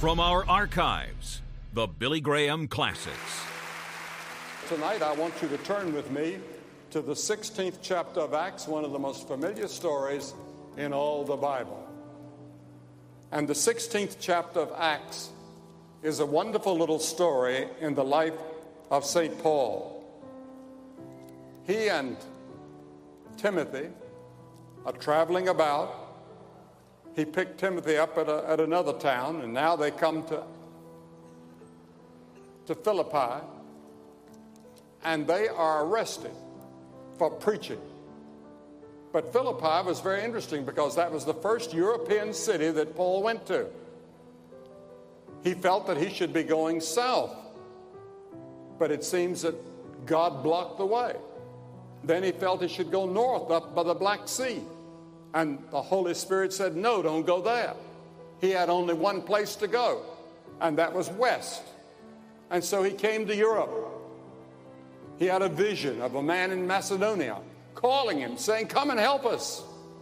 From our archives, the Billy Graham Classics. Tonight I want you to turn with me to the 16th chapter of Acts, one of the most familiar stories in all the Bible. And the 16th chapter of Acts is a wonderful little story in the life of St. Paul. He and Timothy are traveling about. He picked Timothy up at another town, and now they come to Philippi, and they are arrested for preaching. But Philippi was very interesting because that was the first European city that Paul went to. He felt that he should be going south, but it seems that God blocked the way. Then he felt he should go north up by the Black Sea. And the Holy Spirit said, no, don't go there. He had only one place to go, and that was west. And so he came to Europe. He had a vision of a man in Macedonia calling him, saying, come and help us.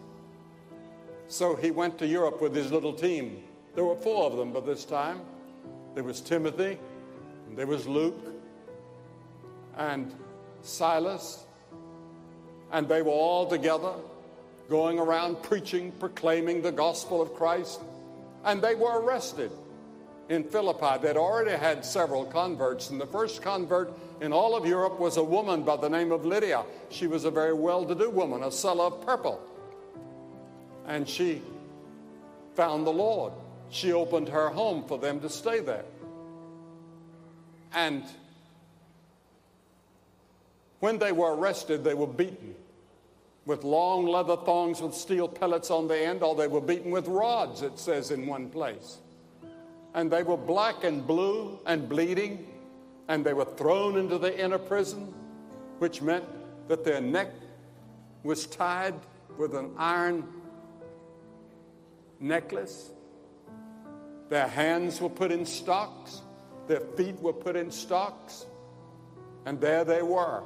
So he went to Europe with his little team. There were 4 of them by this time. There was Timothy, and there was Luke, and Silas, and they were all together, going around preaching, proclaiming the gospel of Christ. And they were arrested in Philippi. They'd already had several converts, and the first convert in all of Europe was a woman by the name of Lydia. She was a very well-to-do woman, a seller of purple. And she found the Lord. She opened her home for them to stay there. And when they were arrested, they were beaten with long leather thongs with steel pellets on the end, or they were beaten with rods, it says in one place. And they were black and blue and bleeding, and they were thrown into the inner prison, which meant that their neck was tied with an iron necklace. Their hands were put in stocks. Their feet were put in stocks. And there they were.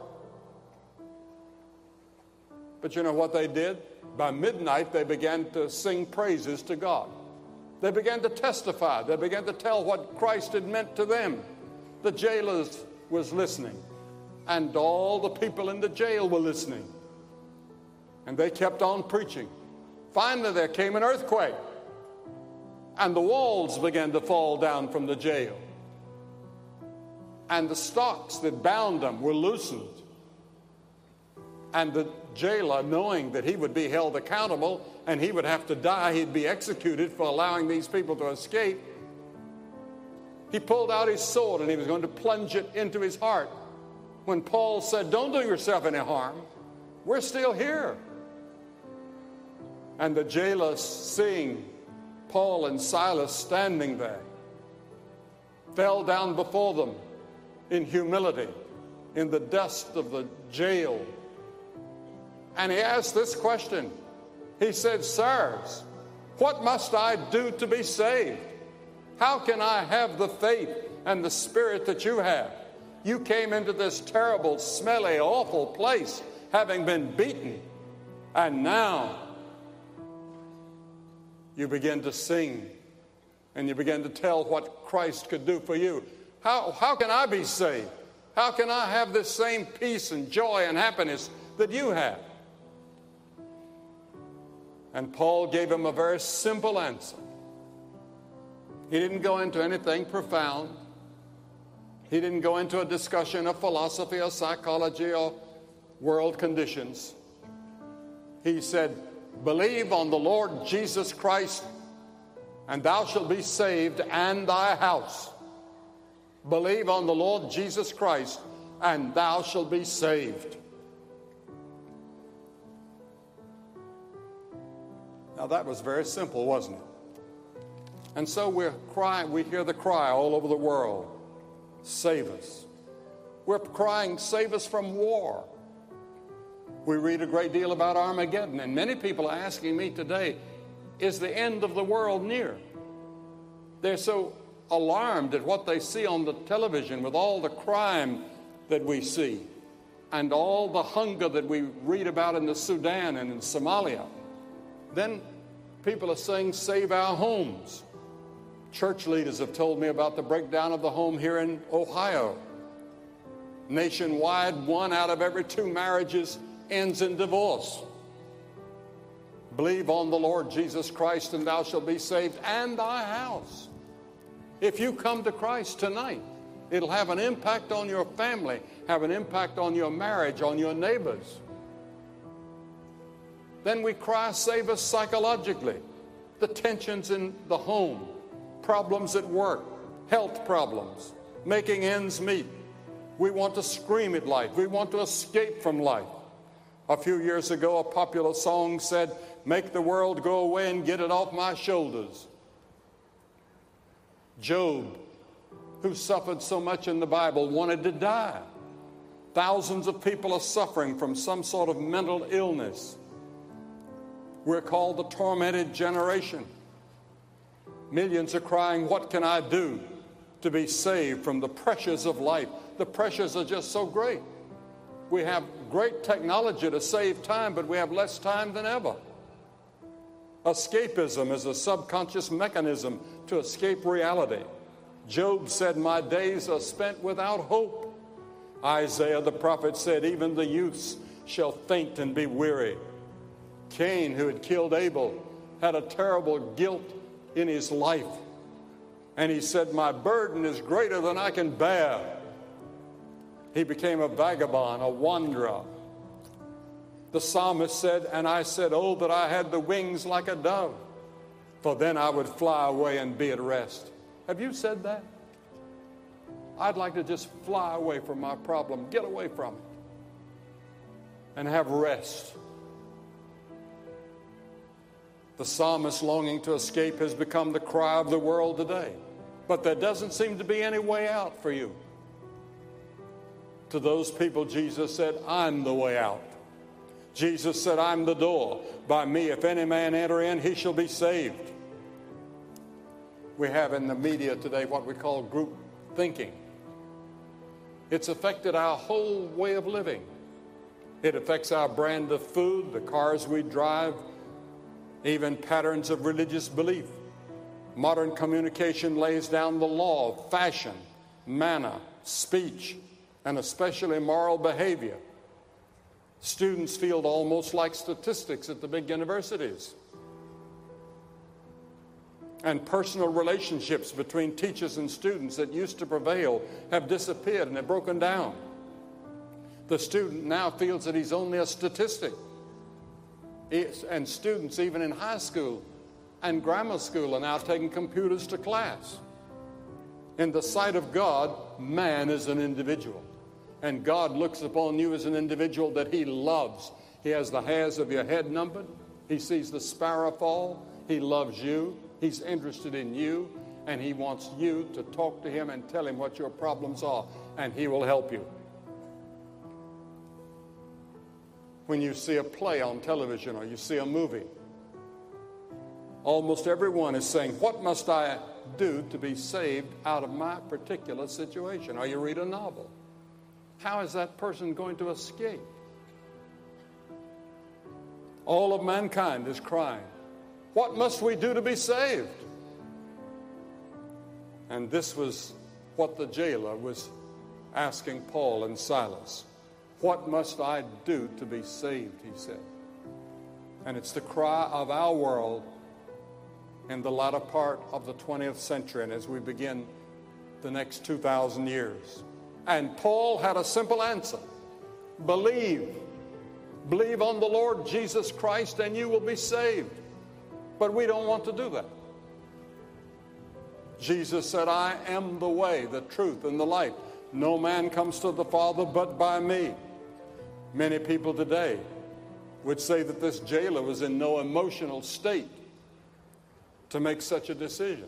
But you know what they did? By midnight, they began to sing praises to God. They began to testify. They began to tell what Christ had meant to them. The jailers was listening, and all the people in the jail were listening. And they kept on preaching. Finally, there came an earthquake, and the walls began to fall down from the jail. And the stocks that bound them were loosened. And the jailer, knowing that he would be held accountable and he would have to die, he'd be executed for allowing these people to escape, he pulled out his sword and he was going to plunge it into his heart when Paul said, don't do yourself any harm. We're still here. And the jailer, seeing Paul and Silas standing there, fell down before them in humility in the dust of the jail. And he asked this question. He said, sirs, what must I do to be saved? How can I have the faith and the spirit that you have? You came into this terrible, smelly, awful place, having been beaten. And now you begin to sing and you begin to tell what Christ could do for you. How can I be saved? How can I have this same peace and joy and happiness that you have? And Paul gave him a very simple answer. He didn't go into anything profound. He didn't go into a discussion of philosophy or psychology or world conditions. He said, believe on the Lord Jesus Christ, and thou shalt be saved and thy house. Believe on the Lord Jesus Christ, and thou shalt be saved. Now that was very simple, wasn't it? And so we're crying, we hear the cry all over the world, save us. We're crying, save us from war. We read a great deal about Armageddon, and many people are asking me today, is the end of the world near? They're so alarmed at what they see on the television with all the crime that we see and all the hunger that we read about in the Sudan and in Somalia. Then people are saying, save our homes. Church leaders have told me about the breakdown of the home here in Ohio. Nationwide, 1 out of every 2 marriages ends in divorce. Believe on the Lord Jesus Christ and thou shalt be saved, and thy house. If you come to Christ tonight, it'll have an impact on your family, have an impact on your marriage, on your neighbors. Then we cry, save us psychologically. The tensions in the home, problems at work, health problems, making ends meet. We want to scream at life. We want to escape from life. A few years ago, a popular song said, make the world go away and get it off my shoulders. Job, who suffered so much in the Bible, wanted to die. Thousands of people are suffering from some sort of mental illness. We're called the tormented generation. Millions are crying, what can I do to be saved from the pressures of life? The pressures are just so great. We have great technology to save time, but we have less time than ever. Escapism is a subconscious mechanism to escape reality. Job said, my days are spent without hope. Isaiah the prophet said, even the youths shall faint and be weary. Cain, who had killed Abel, had a terrible guilt in his life. And he said, my burden is greater than I can bear. He became a vagabond, a wanderer. The psalmist said, and I said, oh, that I had the wings like a dove, for then I would fly away and be at rest. Have you said that? I'd like to just fly away from my problem, get away from it, and have rest. The psalmist longing to escape has become the cry of the world today. But there doesn't seem to be any way out for you. To those people, Jesus said, I'm the way out. Jesus said, I'm the door. By me, if any man enter in, he shall be saved. We have in the media today what we call group thinking. It's affected our whole way of living. It affects our brand of food, the cars we drive, even patterns of religious belief. Modern communication lays down the law of fashion, manner, speech, and especially moral behavior. Students feel almost like statistics at the big universities. And personal relationships between teachers and students that used to prevail have disappeared and have broken down. The student now feels that he's only a statistic. And students, even in high school and grammar school, are now taking computers to class. In the sight of God, man is an individual. And God looks upon you as an individual that he loves. He has the hairs of your head numbered. He sees the sparrow fall. He loves you. He's interested in you. And he wants you to talk to him and tell him what your problems are. And he will help you. When you see a play on television or you see a movie, almost everyone is saying, what must I do to be saved out of my particular situation? Or you read a novel. How is that person going to escape? All of mankind is crying, what must we do to be saved? And this was what the jailer was asking Paul and Silas. What must I do to be saved, he said. And it's the cry of our world in the latter part of the 20th century and as we begin the next 2,000 years. And Paul had a simple answer. Believe. Believe on the Lord Jesus Christ and you will be saved. But we don't want to do that. Jesus said, I am the way, the truth, and the life. No man comes to the Father but by me. Many people today would say that this jailer was in no emotional state to make such a decision.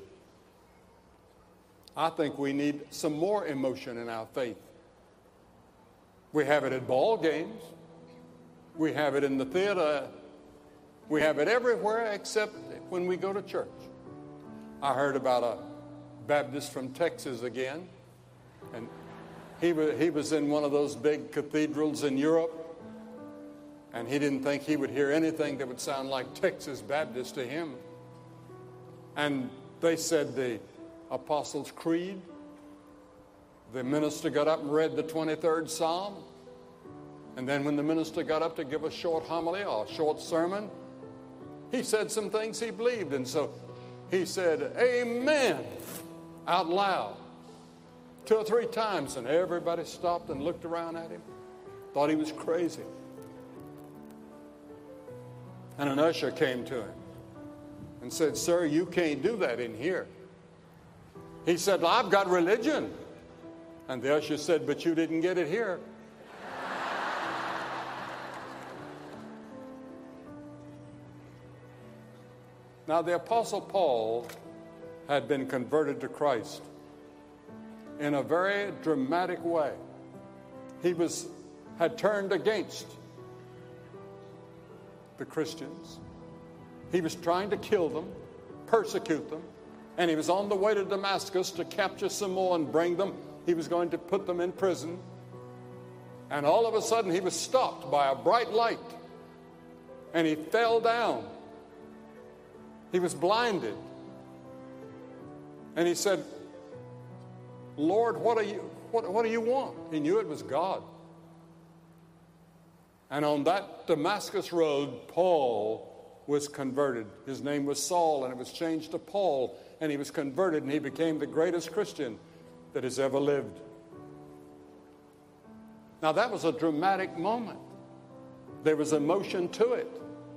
I think we need some more emotion in our faith. We have it at ball games. We have it in the theater. We have it everywhere except when we go to church. I heard about a Baptist from Texas again, and he was in one of those big cathedrals in Europe, and he didn't think he would hear anything that would sound like Texas Baptist to him. And they said the Apostles' Creed. The minister got up and read the 23rd Psalm. And then when the minister got up to give a short homily or a short sermon, he said some things he believed. And so he said, "Amen," out loud 2 or 3 times. And everybody stopped and looked around at him, thought he was crazy. And an usher came to him and said, "Sir, you can't do that in here." He said, "I've got religion." And the usher said, "But you didn't get it here." Now, the Apostle Paul had been converted to Christ in a very dramatic way. He had turned against the Christians. He was trying to kill them, persecute them, and he was on the way to Damascus to capture some more and bring them. He was going to put them in prison. And all of a sudden, he was stopped by a bright light, and he fell down. He was blinded. And he said, "Lord, what do you want?" He knew it was God. And on that Damascus road, Paul was converted. His name was Saul, and it was changed to Paul, and he was converted, and he became the greatest Christian that has ever lived. Now, that was a dramatic moment. There was emotion to it.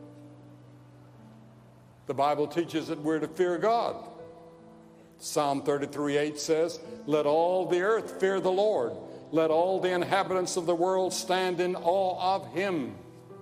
The Bible teaches that we're to fear God. Psalm 33:8 says, "Let all the earth fear the Lord. Let all the inhabitants of the world stand in awe of him."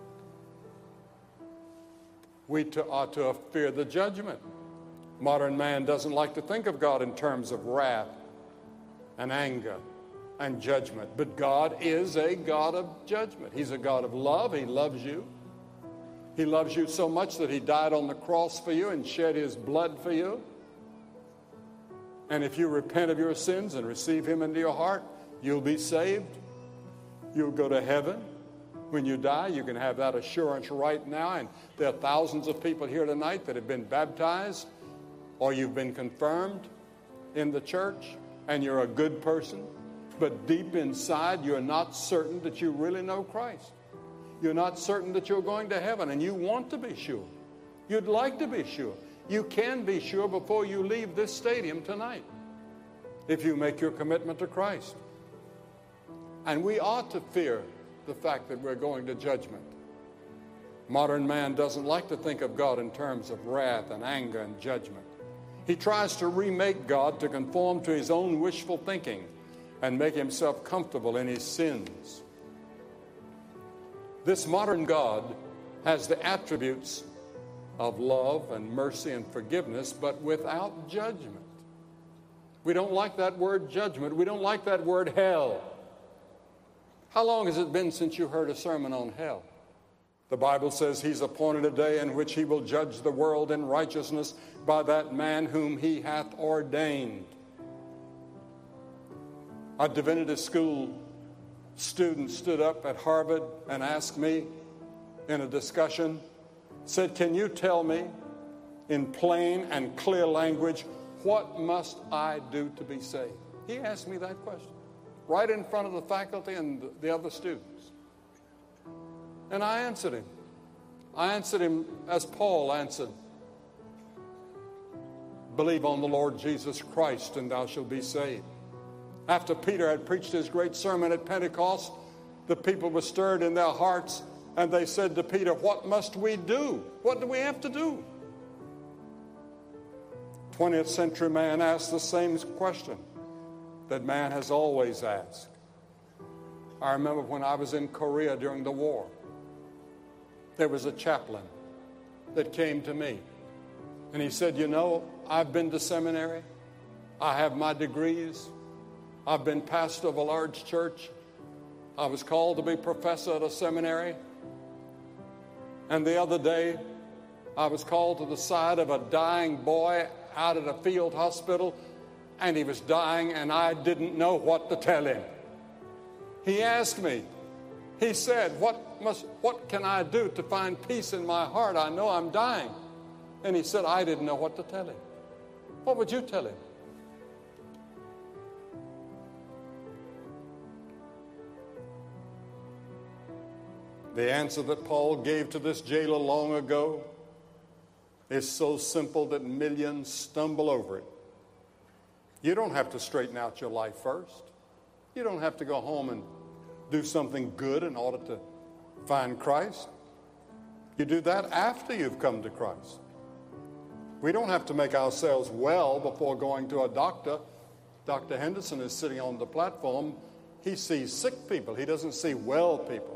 We ought to fear the judgment. Modern man doesn't like to think of God in terms of wrath and anger and judgment. But God is a God of judgment. He's a God of love. He loves you. He loves you so much that he died on the cross for you and shed his blood for you. And if you repent of your sins and receive him into your heart, you'll be saved. You'll go to heaven. When you die, you can have that assurance right now. And there are thousands of people here tonight that have been baptized, or you've been confirmed in the church, and you're a good person. But deep inside, you're not certain that you really know Christ. You're not certain that you're going to heaven, and you want to be sure. You'd like to be sure. You can be sure before you leave this stadium tonight if you make your commitment to Christ. And we ought to fear the fact that we're going to judgment. Modern man doesn't like to think of God in terms of wrath and anger and judgment. He tries to remake God to conform to his own wishful thinking and make himself comfortable in his sins. This modern God has the attributes of love and mercy and forgiveness, but without judgment. We don't like that word judgment. We don't like that word hell. How long has it been since you heard a sermon on hell? The Bible says he's appointed a day in which he will judge the world in righteousness by that man whom he hath ordained. A divinity school student stood up at Harvard and asked me in a discussion, said, "Can you tell me in plain and clear language, what must I do to be saved?" He asked me that question right in front of the faculty and the other students. And I answered him. I answered him as Paul answered, "Believe on the Lord Jesus Christ and thou shalt be saved." After Peter had preached his great sermon at Pentecost, the people were stirred in their hearts, and they said to Peter, "What must we do? What do we have to do?" 20th century man asked the same question that man has always asked. I remember when I was in Korea during the war, there was a chaplain that came to me, and he said, "You know, I've been to seminary. I have my degrees. I've been pastor of a large church. I was called to be professor at a seminary. And the other day, I was called to the side of a dying boy out at a field hospital, and he was dying, and I didn't know what to tell him." He asked me, he said, what can I do to find peace in my heart? I know I'm dying. And he said, I didn't know what to tell him. What would you tell him? The answer that Paul gave to this jailer long ago is so simple that millions stumble over it. You don't have to straighten out your life first. You don't have to go home and do something good in order to find Christ. You do that after you've come to Christ. We don't have to make ourselves well before going to a doctor. Dr. Henderson is sitting on the platform. He sees sick people. He doesn't see well people.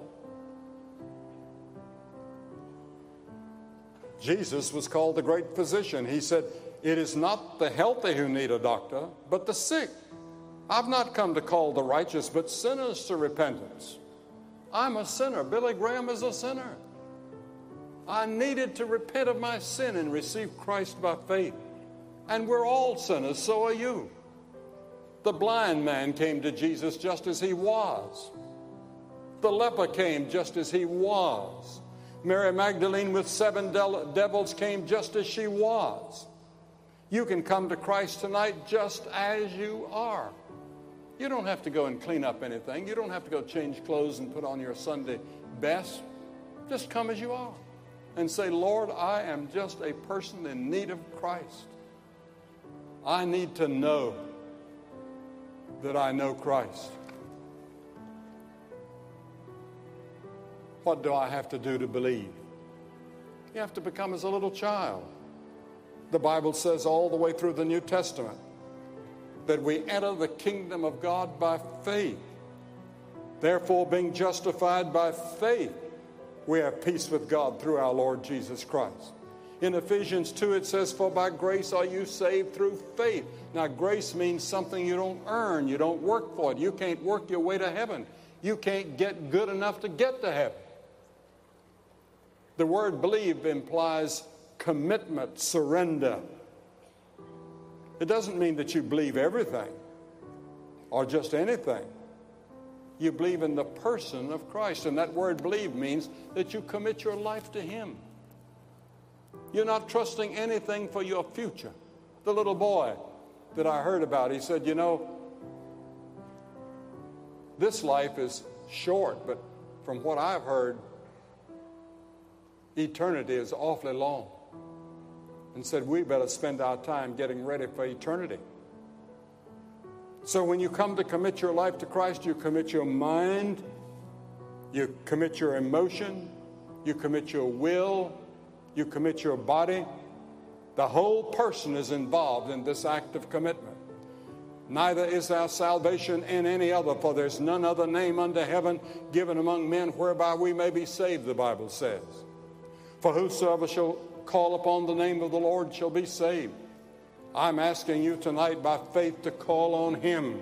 Jesus was called the great physician. He said, "It is not the healthy who need a doctor, but the sick. I've not come to call the righteous, but sinners to repentance." I'm a sinner. Billy Graham is a sinner. I needed to repent of my sin and receive Christ by faith. And we're all sinners, so are you. The blind man came to Jesus just as he was. The leper came just as he was. Mary Magdalene with 7 devils came just as she was. You can come to Christ tonight just as you are. You don't have to go and clean up anything. You don't have to go change clothes and put on your Sunday best. Just come as you are and say, "Lord, I am just a person in need of Christ. I need to know that I know Christ. What do I have to do to believe?" You have to become as a little child. The Bible says all the way through the New Testament that we enter the kingdom of God by faith. Therefore, being justified by faith, we have peace with God through our Lord Jesus Christ. In Ephesians 2, it says, "For by grace are you saved through faith." Now, grace means something you don't earn. You don't work for it. You can't work your way to heaven. You can't get good enough to get to heaven. The word believe implies commitment, surrender. It doesn't mean that you believe everything or just anything. You believe in the person of Christ, and that word believe means that you commit your life to Him. You're not trusting anything for your future. The little boy that I heard about, he said, "You know, this life is short, but from what I've heard, eternity is awfully long." And said, "We better spend our time getting ready for eternity." So when you come to commit your life to Christ, you commit your mind, you commit your emotion, you commit your will, you commit your body. The whole person is involved in this act of commitment. "Neither is our salvation in any other, for there's none other name under heaven given among men whereby we may be saved," the Bible says. "For whosoever shall call upon the name of the Lord shall be saved." I'm asking you tonight by faith to call on Him.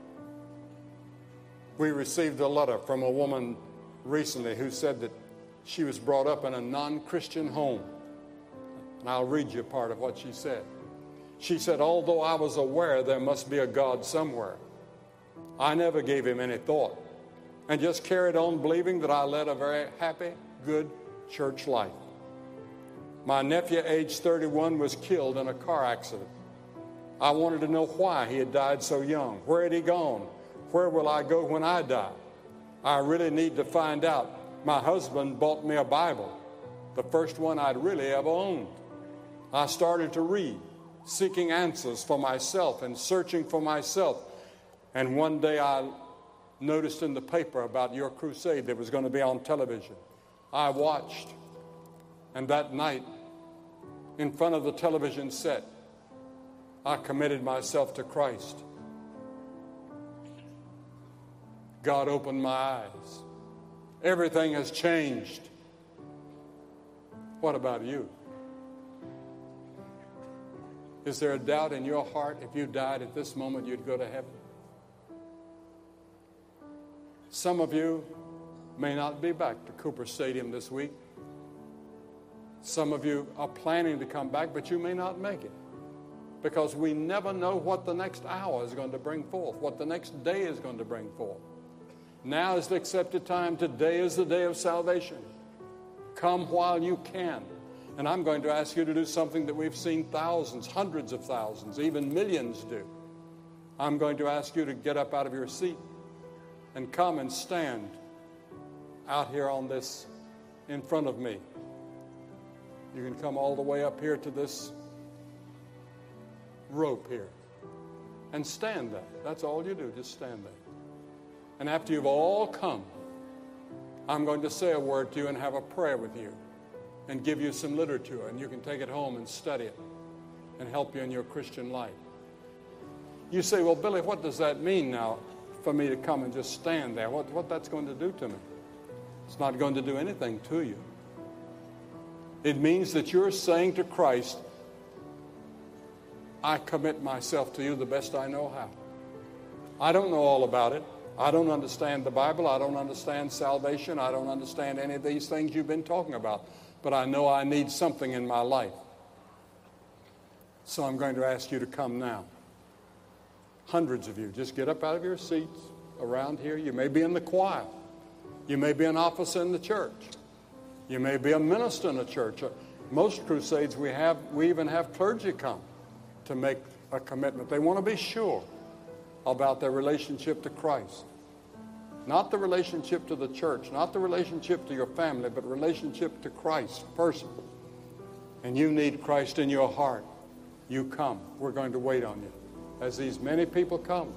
We received a letter from a woman recently who said that she was brought up in a non-Christian home. And I'll read you part of what she said. She said, "Although I was aware there must be a God somewhere, I never gave Him any thought and just carried on believing that I led a very happy, good church life. My nephew, age 31, was killed in a car accident. I wanted to know why he had died so young. Where had he gone? Where will I go when I die? I really need to find out. My husband bought me a Bible, the first one I'd really ever owned. I started to read, seeking answers for myself and searching for myself. And one day I noticed in the paper about your crusade that was going to be on television. I watched. And that night, in front of the television set, I committed myself to Christ. God opened my eyes. Everything has changed. What about you? Is there a doubt in your heart if you died at this moment you'd go to heaven? Some of you may not be back to Cooper Stadium this week. Some of you are planning to come back, but you may not make it because we never know what the next hour is going to bring forth, what the next day is going to bring forth. Now is the accepted time. Today is the day of salvation. Come while you can. And I'm going to ask you to do something that we've seen thousands, hundreds of thousands, even millions do. I'm going to ask you to get up out of your seat and come and stand out here on this in front of me. You can come all the way up here to this rope here and stand there. That's all you do, just stand there. And after you've all come, I'm going to say a word to you and have a prayer with you and give you some literature, and you can take it home and study it and help you in your Christian life. You say, well, Billy, what does that mean now for me to come and just stand there? What that's going to do to me? It's not going to do anything to you. It means that you're saying to Christ, I commit myself to you the best I know how. I don't know all about it. I don't understand the Bible. I don't understand salvation. I don't understand any of these things you've been talking about. But I know I need something in my life. So I'm going to ask you to come now. Hundreds of you, just get up out of your seats around here. You may be in the choir. You may be an officer in the church. You may be a minister in a church. Most crusades we even have clergy come to make a commitment. They want to be sure about their relationship to Christ. Not the relationship to the church, not the relationship to your family, but relationship to Christ personally. And you need Christ in your heart. You come. We're going to wait on you. As these many people come,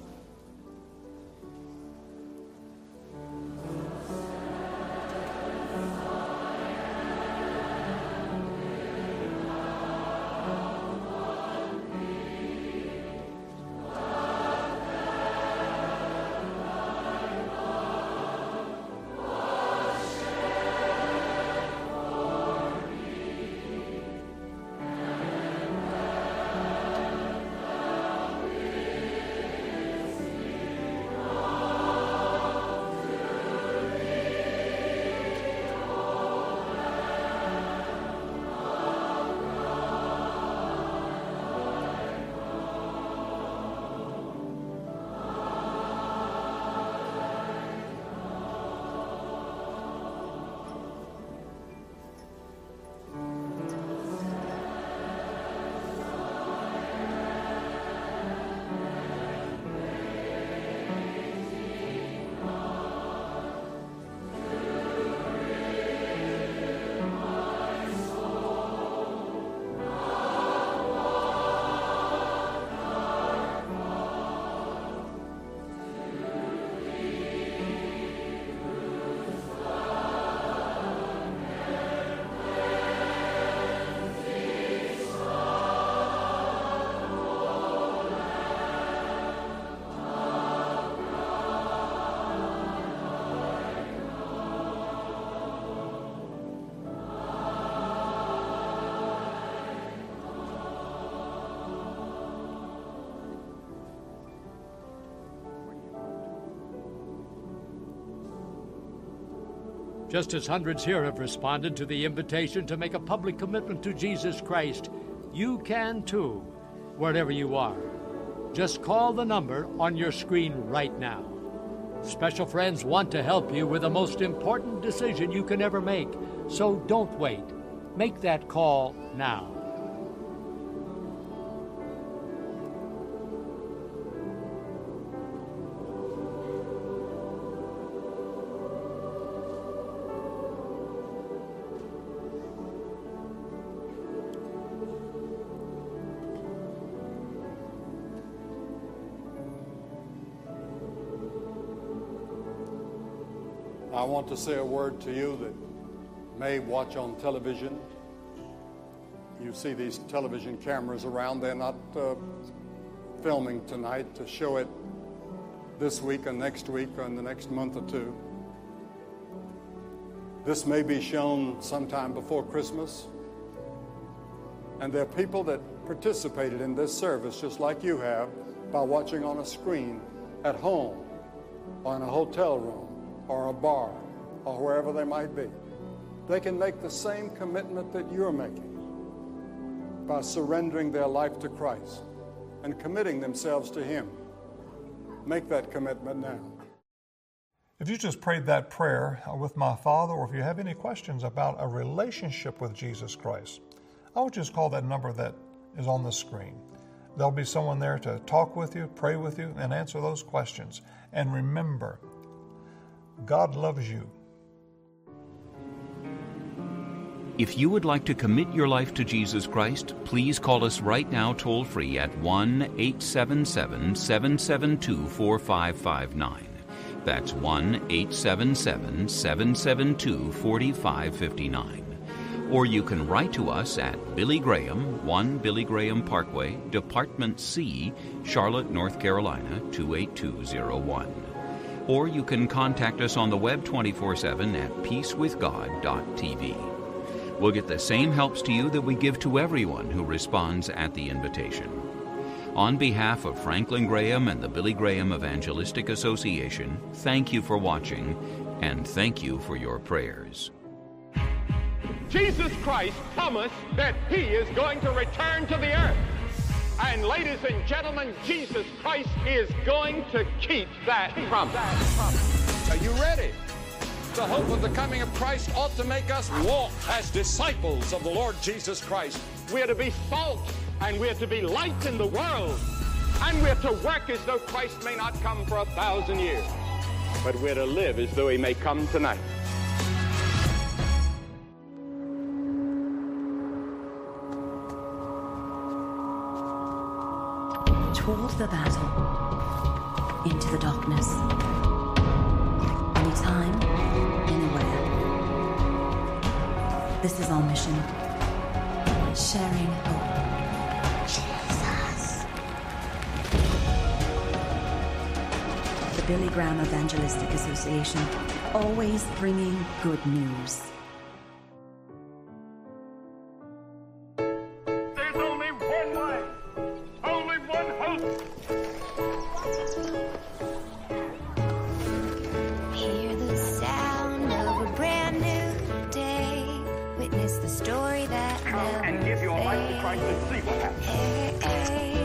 just as hundreds here have responded to the invitation to make a public commitment to Jesus Christ, you can too, wherever you are. Just call the number on your screen right now. Special friends want to help you with the most important decision you can ever make, so don't wait. Make that call now. I want to say a word to you that may watch on television. You see these television cameras around. They're not filming tonight to show it this week and next week or in the next month or two. This may be shown sometime before Christmas. And there are people that participated in this service just like you have by watching on a screen at home or in a hotel room or a bar, or wherever they might be. They can make the same commitment that you're making by surrendering their life to Christ and committing themselves to Him. Make that commitment now. If you just prayed that prayer with my Father, or if you have any questions about a relationship with Jesus Christ, I would just call that number that is on the screen. There'll be someone there to talk with you, pray with you, and answer those questions. And remember, God loves you. If you would like to commit your life to Jesus Christ, please call us right now toll-free at 1-877-772-4559. That's 1-877-772-4559. Or you can write to us at Billy Graham, 1 Billy Graham Parkway, Department C, Charlotte, North Carolina, 28201. Or you can contact us on the web 24/7 at peacewithgod.tv. We'll get the same helps to you that we give to everyone who responds at the invitation. On behalf of Franklin Graham and the Billy Graham Evangelistic Association, thank you for watching, and thank you for your prayers. Jesus Christ promised that he is going to return to the earth. And ladies and gentlemen, Jesus Christ is going to keep that promise. Are you ready? The hope of the coming of Christ ought to make us walk as disciples of the Lord Jesus Christ. We are to be salt, and we are to be light in the world. And we are to work as though Christ may not come for 1,000 years. But we are to live as though he may come tonight. Toward the battle, into the darkness, anytime, anywhere. This is our mission, sharing hope. Jesus. The Billy Graham Evangelistic Association, always bringing good news. And give your life to Christ and see what happens.